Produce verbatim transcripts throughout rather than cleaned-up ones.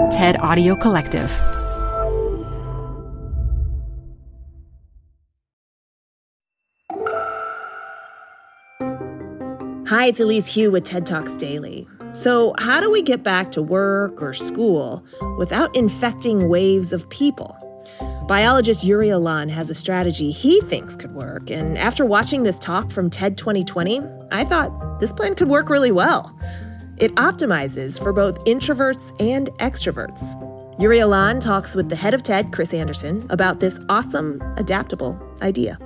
TED Audio Collective. Hi, it's Elise Hu with TED Talks Daily. So how do we get back to work or school without infecting waves of people? Biologist Yuri Alon has a strategy he thinks could work, and after watching this talk from TED twenty twenty, I thought this plan could work really well. It optimizes for both introverts and extroverts. Yuri Alon talks with the head of TED, Chris Anderson, about this awesome, adaptable idea.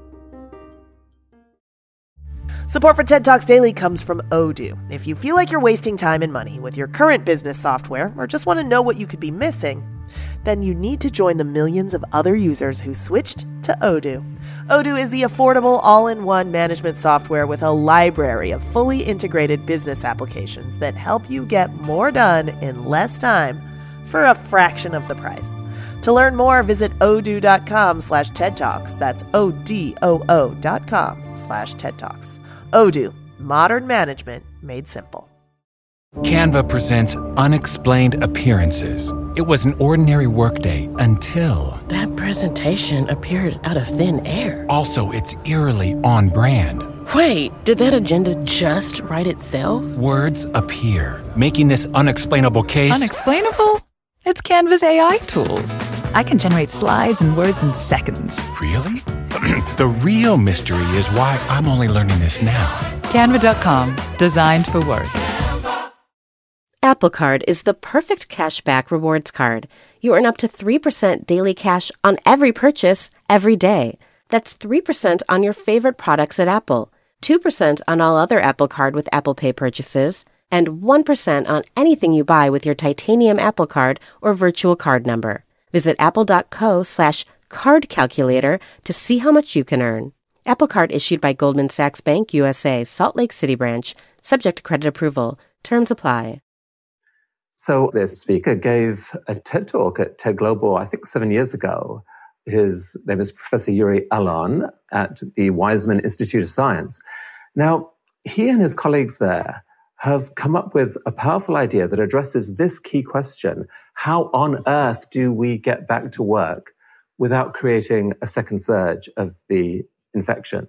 Support for TED Talks Daily comes from Odoo. If you feel like you're wasting time and money with your current business software or just want to know what you could be missing, then you need to join the millions of other users who switched to Odoo. Odoo is the affordable all-in-one management software with a library of fully integrated business applications that help you get more done in less time for a fraction of the price. To learn more, visit odoo.com slash TED Talks. That's O-D-O-O dot com slash TED Talks. Odoo, modern management made simple. Canva presents Unexplained Appearances. It was an ordinary workday until... That presentation appeared out of thin air. Also, it's eerily on brand. Wait, did that agenda just write itself? Words appear, making this unexplainable case... Unexplainable? It's Canva's A I tools. I can generate slides and words in seconds. Really? The real mystery is why I'm only learning this now. Canva dot com, designed for work. Apple Card is the perfect cashback rewards card. You earn up to three percent daily cash on every purchase, every day. That's three percent on your favorite products at Apple, two percent on all other Apple Card with Apple Pay purchases, and one percent on anything you buy with your titanium Apple Card or virtual card number. Visit apple.co slash card calculator to see how much you can earn. Apple Card issued by Goldman Sachs Bank U S A, Salt Lake City branch, subject to credit approval. Terms apply. So this speaker gave a TED Talk at TED Global, I think seven years ago. His name is Professor Yuri Alon at the Weizmann Institute of Science. Now, he and his colleagues there have come up with a powerful idea that addresses this key question: how on earth do we get back to work without creating a second surge of the infection?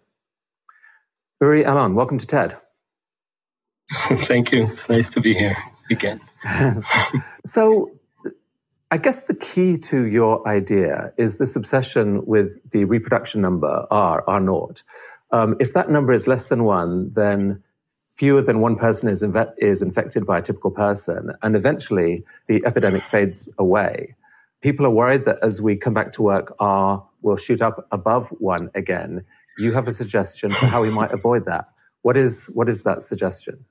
Yuri Alon, welcome to TED. Thank you. It's nice to be here again. So I guess the key to your idea is this obsession with the reproduction number, R, R naught. Um, if that number is less than one, then fewer than one person is, inve- is infected by a typical person, and eventually the epidemic fades away. People are worried that as we come back to work, R will shoot up above one again. You have a suggestion for how we might avoid that. What is what is that suggestion?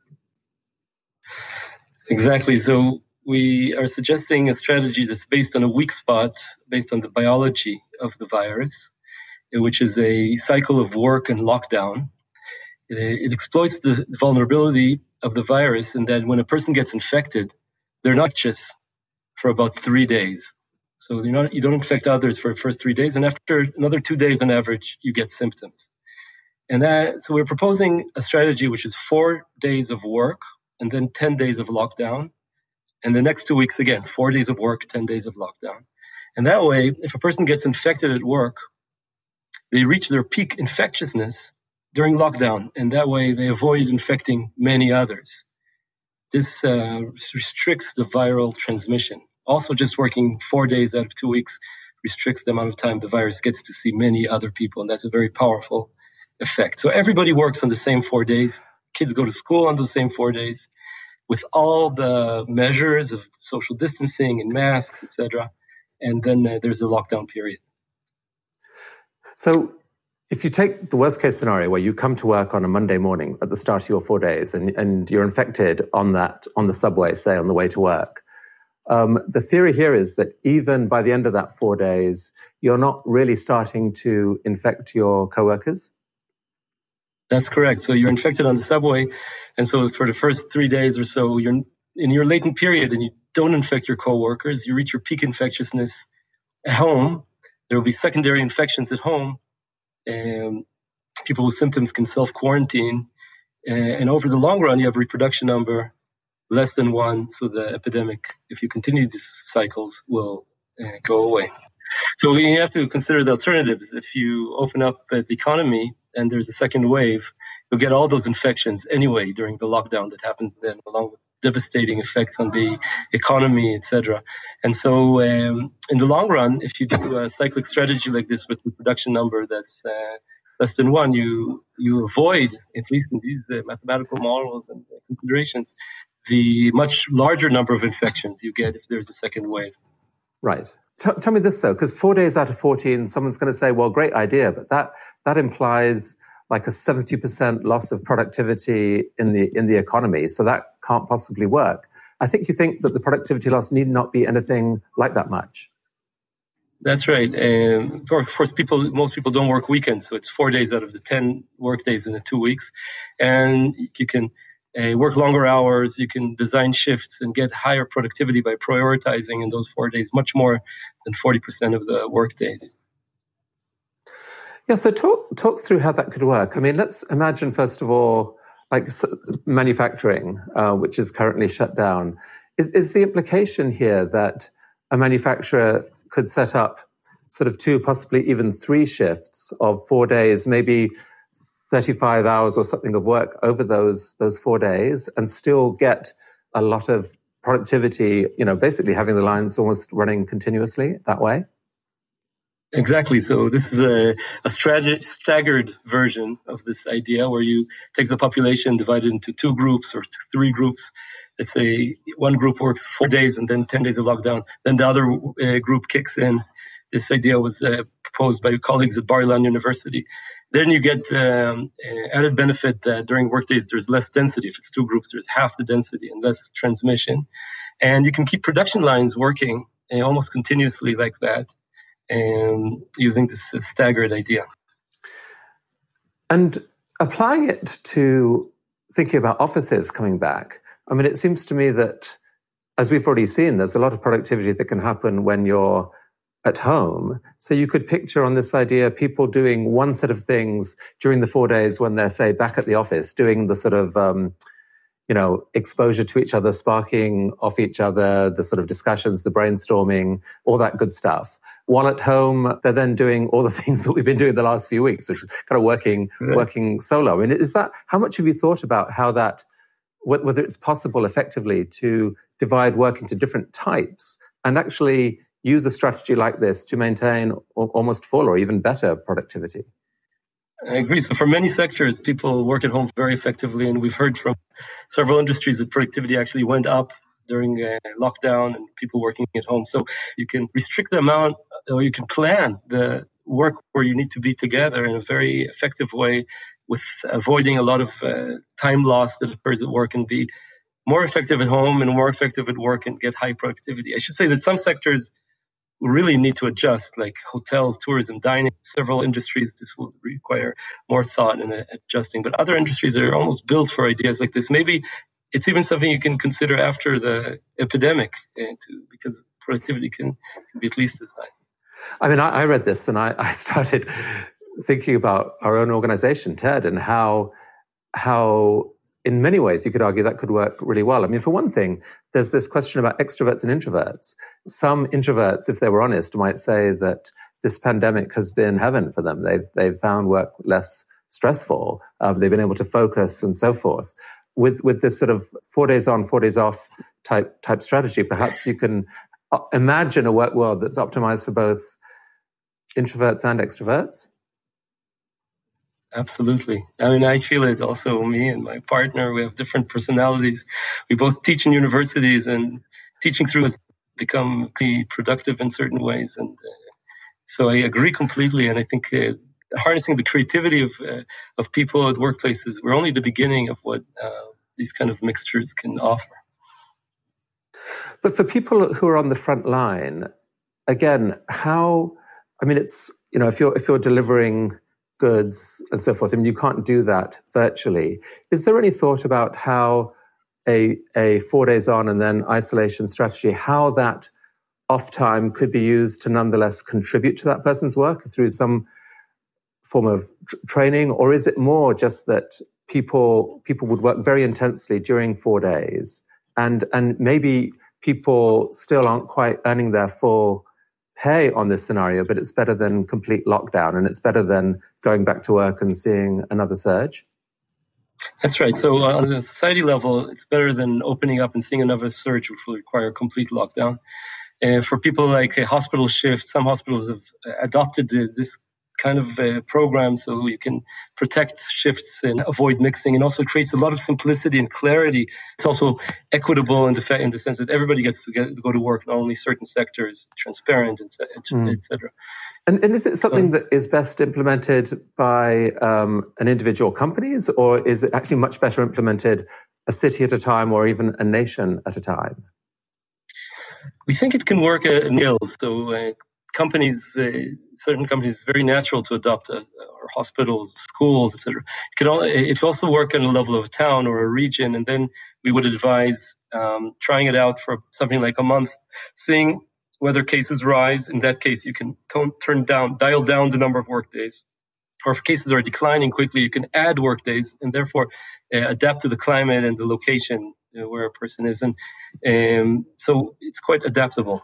Exactly. So we are suggesting a strategy that's based on a weak spot, based on the biology of the virus, which is a cycle of work and lockdown. It, it exploits the vulnerability of the virus in that when a person gets infected, they're not just for about three days. So you're not, you don't infect others for the first three days, and after another two days on average, you get symptoms. And that, so we're proposing a strategy which is four days of work and then ten days of lockdown. And the next two weeks, again, four days of work, ten days of lockdown. And that way, if a person gets infected at work, they reach their peak infectiousness during lockdown. And that way, they avoid infecting many others. This uh, restricts the viral transmission. Also, just working four days out of two weeks restricts the amount of time the virus gets to see many other people. And that's a very powerful effect. So everybody works on the same four days. Kids go to school on those same four days with all the measures of social distancing and masks, et cetera. And then uh, there's a lockdown period. So if you take the worst case scenario where you come to work on a Monday morning at the start of your four days and, and you're infected on that, on the subway, say on the way to work, um, the theory here is that even by the end of that four days, you're not really starting to infect your coworkers? That's correct. So you're infected on the subway. And so for the first three days or so, you're in your latent period and you don't infect your coworkers. You reach your peak infectiousness at home. There will be secondary infections at home. And people with symptoms can self-quarantine. And over the long run, you have reproduction number less than one, so the epidemic, if you continue these cycles, will uh, go away. So we have to consider the alternatives. If you open up uh, the economy and there's a second wave, you'll get all those infections anyway during the lockdown that happens then, along with devastating effects on the economy, et cetera. And so um, in the long run, if you do a cyclic strategy like this with the production number that's uh, less than one, you you avoid, at least in these uh, mathematical models and uh, considerations, the much larger number of infections you get if there's a second wave. Right. T- tell me this, though, because four days out of fourteen, someone's going to say, well, great idea, but that that implies like a seventy percent loss of productivity in the in the economy. So that can't possibly work. I think you think that the productivity loss need not be anything like that much. That's right. Um, of course, people, most people don't work weekends, so it's four days out of the ten work days in the two weeks. And you can uh, work longer hours, you can design shifts and get higher productivity by prioritizing in those four days, much more than forty percent of the work days. Yeah, so talk talk through how that could work. I mean, let's imagine, first of all, like manufacturing, uh, which is currently shut down. Is, is the implication here that a manufacturer could set up sort of two, possibly even three shifts of four days, maybe thirty-five hours or something of work over those those four days and still get a lot of productivity, you know, basically having the lines almost running continuously that way? Exactly. So this is a, a stag- staggered version of this idea where you take the population, divide it into two groups or three groups. Let's say one group works four days and then ten days of lockdown. Then the other uh, group kicks in. This idea was uh, proposed by colleagues at Bar-Ilan University. Then you get um, added benefit that during workdays there's less density. If it's two groups, there's half the density and less transmission. And you can keep production lines working uh, almost continuously like that, and using this uh, staggered idea. And applying it to thinking about offices coming back, I mean, it seems to me that, as we've already seen, there's a lot of productivity that can happen when you're at home. So you could picture on this idea people doing one set of things during the four days when they're, say, back at the office, doing the sort of, um, you know, exposure to each other, sparking off each other, the sort of discussions, the brainstorming, all that good stuff. While at home, they're then doing all the things that we've been doing the last few weeks, which is kind of working, right. working solo. I mean, is that, how much have you thought about how that, whether it's possible effectively to divide work into different types and actually use a strategy like this to maintain almost full or even better productivity? I agree. So for many sectors, people work at home very effectively. And we've heard from several industries that productivity actually went up during uh, lockdown and people working at home. So you can restrict the amount, or you can plan the work where you need to be together in a very effective way with avoiding a lot of uh, time loss that occurs at work, and be more effective at home and more effective at work and get high productivity. I should say that some sectors really need to adjust, like hotels, tourism, dining. Several industries, this will require more thought in adjusting. But other industries are almost built for ideas like this. Maybe it's even something you can consider after the epidemic, uh, to, because productivity can, can be at least as high. I mean, I, I read this and I, I started thinking about our own organization, TED, and how how in many ways, you could argue that could work really well. I mean, for one thing, there's this question about extroverts and introverts. Some introverts, if they were honest, might say that this pandemic has been heaven for them. They've they've found work less stressful. Um, they've been able to focus and so forth. With with this sort of four days on, four days off type type strategy, perhaps you can imagine a work world that's optimized for both introverts and extroverts. Absolutely. I mean, I feel it also. Me and my partner, we have different personalities. We both teach in universities, and teaching through has become productive in certain ways. And uh, so I agree completely. And I think uh, harnessing the creativity of uh, of people at workplaces, we're only the beginning of what uh, these kind of mixtures can offer. But for people who are on the front line, again, how, I mean, it's, you know, if you're if you're delivering goods and so forth, I mean, you can't do that virtually. Is there any thought about how a a four days on and then isolation strategy, how that off time could be used to nonetheless contribute to that person's work through some form of tr- training? Or is it more just that people people would work very intensely during four days And, and maybe people still aren't quite earning their full pay on this scenario, but it's better than complete lockdown, and it's better than going back to work and seeing another surge. That's right. So uh, on the society level, it's better than opening up and seeing another surge, which will require complete lockdown. Uh, for people like a hospital shift, some hospitals have adopted the, this kind of uh, program so you can protect shifts and avoid mixing, and also creates a lot of simplicity and clarity. It's also equitable in the, fa- in the sense that everybody gets to get, go to work, not only certain sectors, transparent, et cetera. Mm. And, and is it something that is best implemented by um, an individual companies, or is it actually much better implemented a city at a time or even a nation at a time? We think it can work at scales. So uh, companies, uh, certain companies, it's very natural to adopt, uh, or hospitals, schools, et cetera. It can, all, it can also work at a level of a town or a region, and then we would advise um, trying it out for something like a month, seeing whether cases rise. In that case, you can tone, turn down, dial down the number of work days. Or if cases are declining quickly, you can add work days and therefore uh, adapt to the climate and the location uh, where a person is. And um, so it's quite adaptable.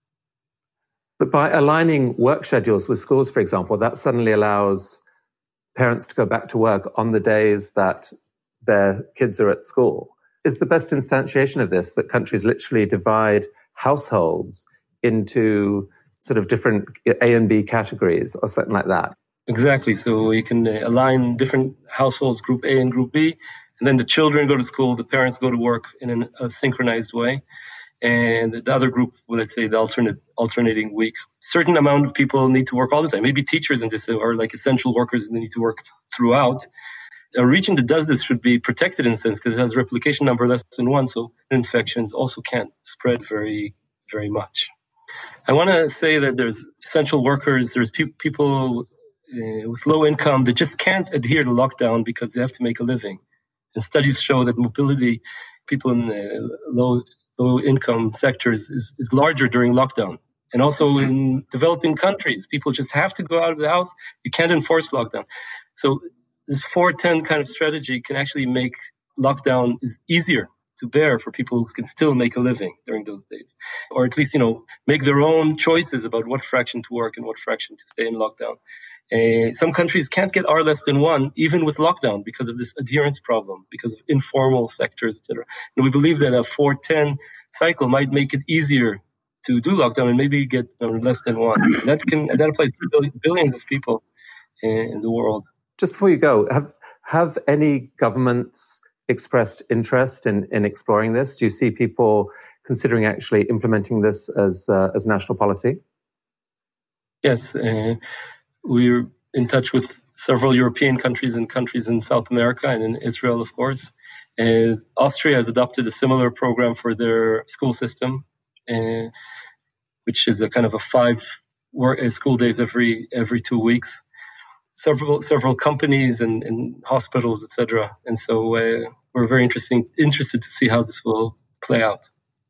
But by aligning work schedules with schools, for example, that suddenly allows parents to go back to work on the days that their kids are at school. Is the best instantiation of this that countries literally divide households into sort of different A and B categories or something like that? Exactly. So you can uh, align different households, group A and group B, and then the children go to school, the parents go to work in an, a synchronized way. And the other group, well, let's say the alternate alternating week. Certain amount of people need to work all the time. Maybe teachers in this are like essential workers and they need to work throughout. A region that does this should be protected in a sense because it has replication number less than one, so infections also can't spread very, very much. I want to say that there's essential workers, there's pe- people uh, with low income that just can't adhere to lockdown because they have to make a living. And studies show that mobility, people in uh, low low income sectors is, is larger during lockdown. And also in developing countries, people just have to go out of the house. You can't enforce lockdown. So this four ten kind of strategy can actually make lockdown is easier to bear for people who can still make a living during those days, or at least, you know, make their own choices about what fraction to work and what fraction to stay in lockdown. Uh, some countries can't get R less than one, even with lockdown, because of this adherence problem, because of informal sectors, et cetera. And we believe that a four ten cycle might make it easier to do lockdown and maybe get uh, less than one. And that can that applies to billions of people uh, in the world. Just before you go, have have any governments expressed interest in, in exploring this? Do you see people considering actually implementing this as uh, as national policy? Yes. Uh, We're in touch with several European countries and countries in South America and in Israel, of course. And Austria has adopted a similar program for their school system, uh, which is a kind of a five work, uh, school days every every two weeks. Several several companies and, and hospitals, et cetera. And so uh, we're very interesting interested to see how this will play out.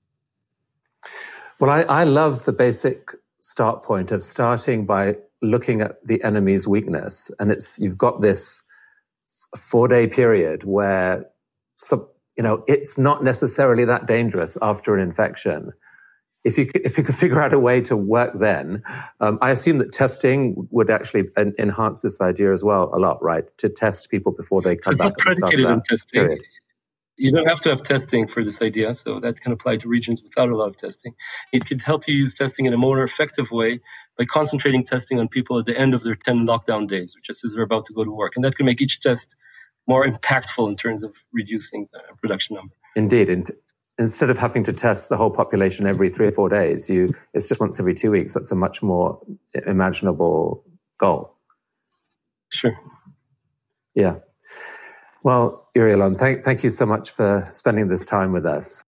Well, I, I love the basic start point of starting by looking at the enemy's weakness. And it's, you've got this four day period where, some, you know, it's not necessarily that dangerous after an infection. If you could, if you could figure out a way to work then, um, I assume that testing would actually en- enhance this idea as well a lot, right? To test people before they come so back. It's not predicated on testing. Period. You don't have to have testing for this idea, so that can apply to regions without a lot of testing. It could help you use testing in a more effective way by concentrating testing on people at the end of their ten lockdown days, just as they're about to go to work. And that can make each test more impactful in terms of reducing the production number. Indeed. And instead of having to test the whole population every three or four days, you it's just once every two weeks. That's a much more imaginable goal. Sure. Yeah. Well, Uri Alon, thank, thank you so much for spending this time with us.